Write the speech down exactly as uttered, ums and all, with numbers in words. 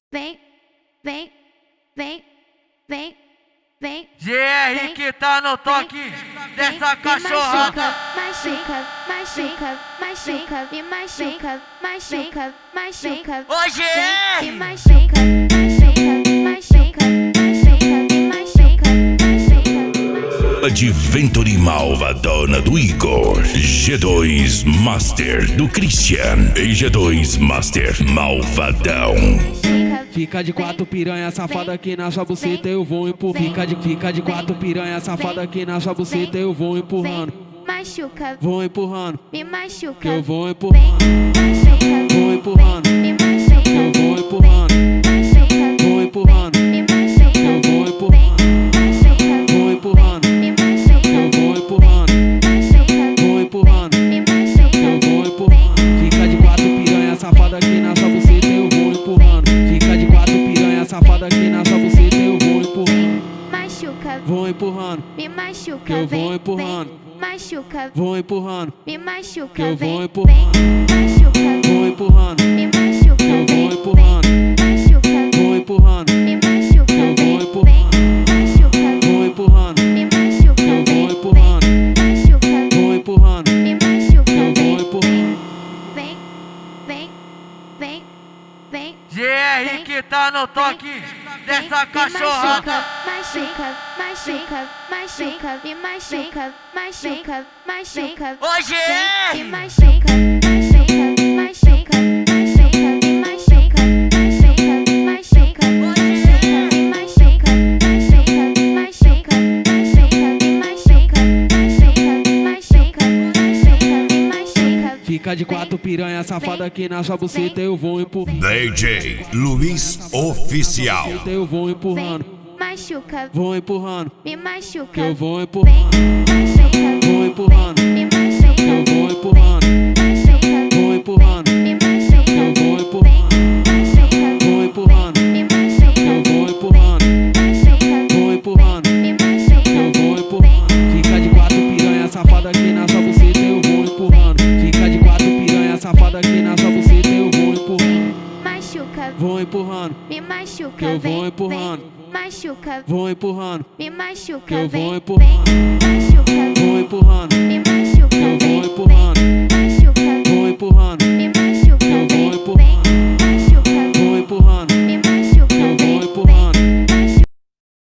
vem, vem, vem, vem, vem. G R que tá no toque dessa cachorrada. Machuca, machuca, machuca, me machuca, machuca, machuca. Ô G R! Me machuca, machuca, machuca, machuca, me machuca, machuca. Adventure Malvadona do Igor, G dois Master do Christian e G dois Master Malvadão. Fica de quatro piranha safada aqui na sua buceta, eu vou empurrando. Fica de, fica de quatro piranha safada aqui na sua buceta, eu vou empurrando. Machuca, Vou empurrando, me machuca, que eu vou empurrando. Vou empurrando, me machuca, que eu vou empurrando. Vou empurrando, me que machuca, eu vou empurrando. Vou empurrando, me que machuca, eu vou empurrando. Vou empurrando, me que machuca, eu vou empurrando. Fica de quatro piranha safada aqui na sua buceta, eu vou empurrando. Fica de quatro piranha safada aqui na sua buceta, eu vou empurrando. machuca, Vou empurrando, me machuca, que eu vou vem, empurrando. vem, machuca, Vou empurrando, me machuca, que eu vem, vou empurrando. vem, machuca, Vou empurrando, me machuca, que eu vou vem, empurrando. vem, machuca, Vou empurrando, me machuca, que eu vou vem, empurrando. vem, machuca, Vou empurrando, me machuca, que eu vou vem, empurrando. vem, machuca, Vou empurrando, me machuca, que eu vou vem, empurrando. vem, vem, vem, vem. G R que tá no toque dessa cachorrada. Machuca, machuca, machuca, me machuca, machuca, machuca. Ô G Me R! machuca, machuca, machuca, machuca, me machuca, machuca, machuca. Me machuca, machuca, machuca, machuca, me machuca, machuca, machuca, machuca, me machuca. Fica de quatro piranha safada aqui na sua buceta, eu vou empurrando. D J Luiz Oficial. Eu vou empurrando, Machuca, vou empurrando, me machuca. que eu vou empurrando. Vou empurrando, Me machuca, que eu vou empurrando. Vou empurrando, me que machuca, eu vou empurrando. Vou empurrando, me que machuca, eu vou empurrando. Vou empurrando, me que machuca. eu vou empurrando. Fica de quatro piranha safada aqui na sua buceta, eu vou empurrando. Fica de quatro piranha safada aqui na sua buceta, eu vou empurrando. Machuca, Vou empurrando, me machuca, que eu vou vem, empurrando. vem, machuca, Vou empurrando, me machuca, que eu vou vem, empurrando. vem,